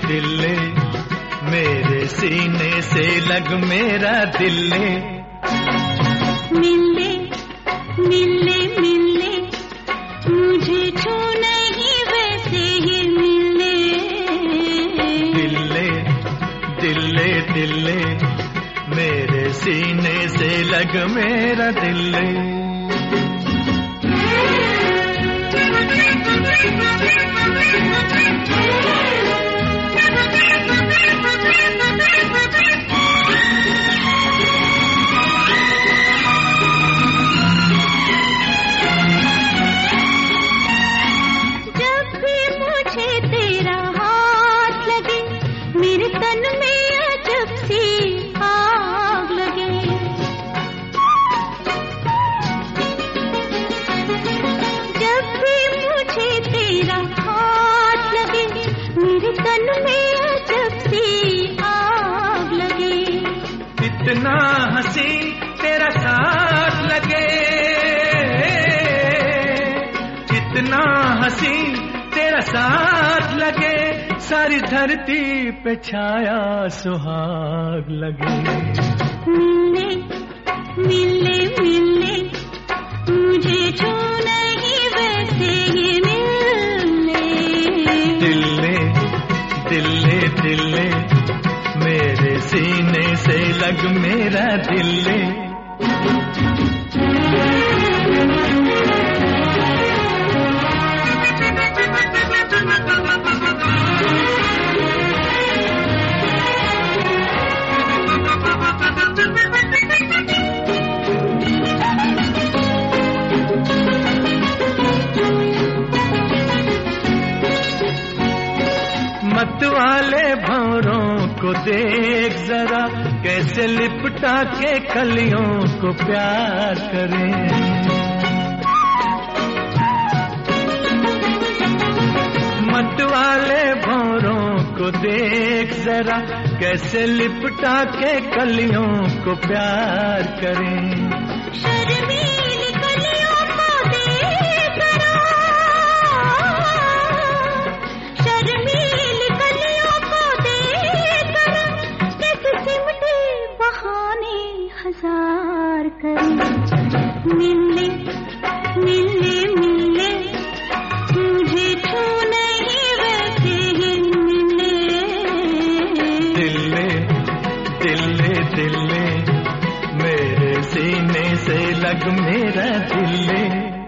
दिल ले, मेरे सीने से लग मेरा दिल ले। मिल ले मिल ले मिल ले, मुझे छू नहीं वैसे ही मिल ले। दिल ले दिल ले दिल ले, मेरे सीने से लग मेरा दिल ले। जब भी मुझे तेरा हाथ लगे, मेरे तन में अजब सी आग लगे। जब भी मुझे तेरा हाथ लगे, मेरे तन में अजब सी आग लगे। इतना हंसी तेरा साथ लगे, इतना हंसी तेरा साथ लगे, सारी धरती पे छाया सुहाग लगे। मिलने मिलने मिलने, मुझे छू नहीं वैसे ही मिलने। दिल ले दिल ले दिल ले, मेरे सीने से लग मेरा दिल ले। मत वाले भंवरों को देख जरा, कैसे लिपटा के कलियों को प्यार करें। मत वाले भंवरों को देख जरा, कैसे लिपटा के कलियों को प्यार करें। शर्मीली कलियों को देख जरा, शर्मीली कलियों को देख जरा, कैसे सिमटे बहाने हजार करें। मिलने मिलने मिलने, मुझे छू नहीं वैसे ही मिलने। दिल ले दिल ले दिल ले, मेरे सीने से लग मेरा दिल ले।